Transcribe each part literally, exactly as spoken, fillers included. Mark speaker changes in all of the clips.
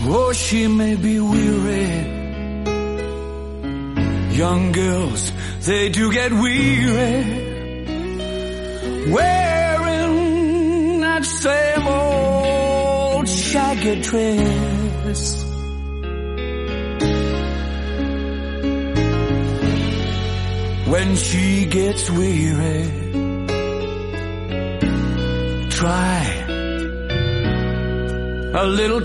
Speaker 1: Oh, she may be weary. Young girls, they do get weary wearing that same old shaggy dress. When she gets weary, try a little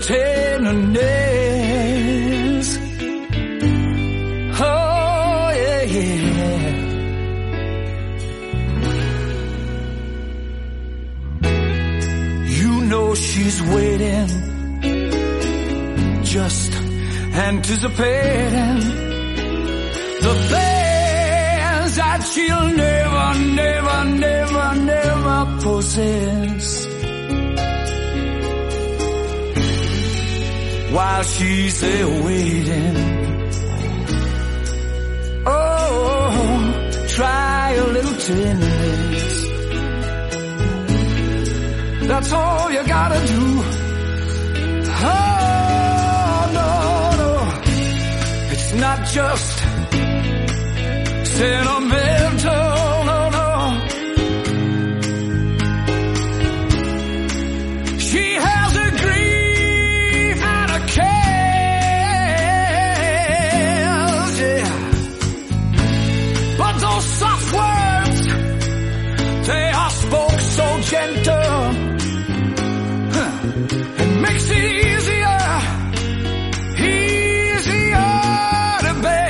Speaker 1: tenderness. Oh, yeah, yeah. You know she's waiting, just anticipating the best that she'll never, never, never, never possess. While she's there waiting, oh, try a little tenderness. That's all you gotta do. Oh, no, no, it's not just sentimental, no, no. She has a grief and a cares, yeah. But those soft words, they are spoke so gentle. Huh. It makes it easier, easier to bear.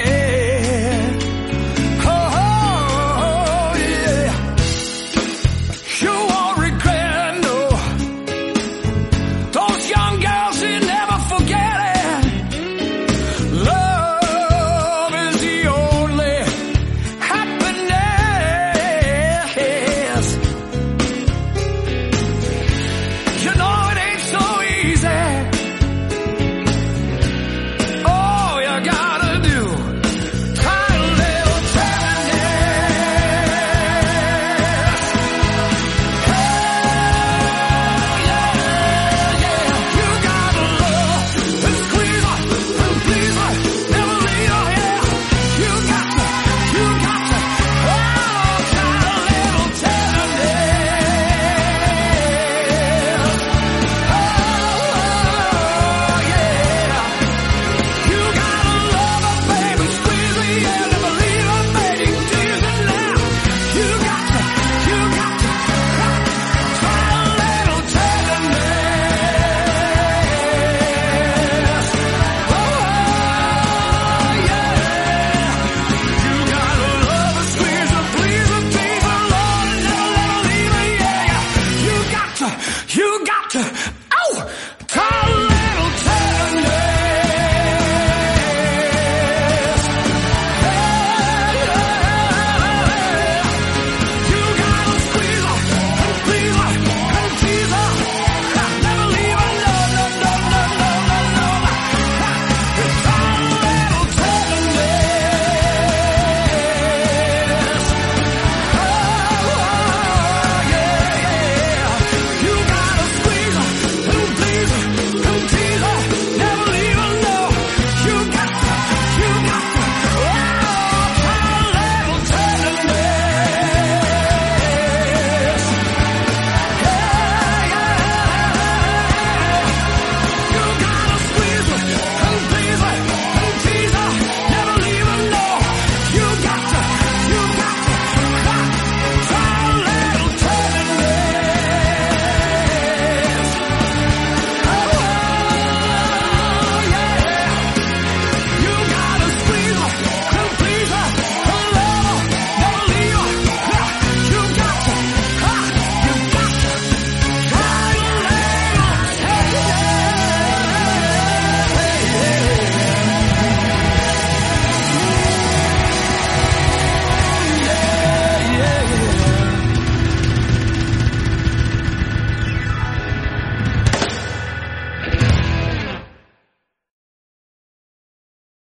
Speaker 1: You got to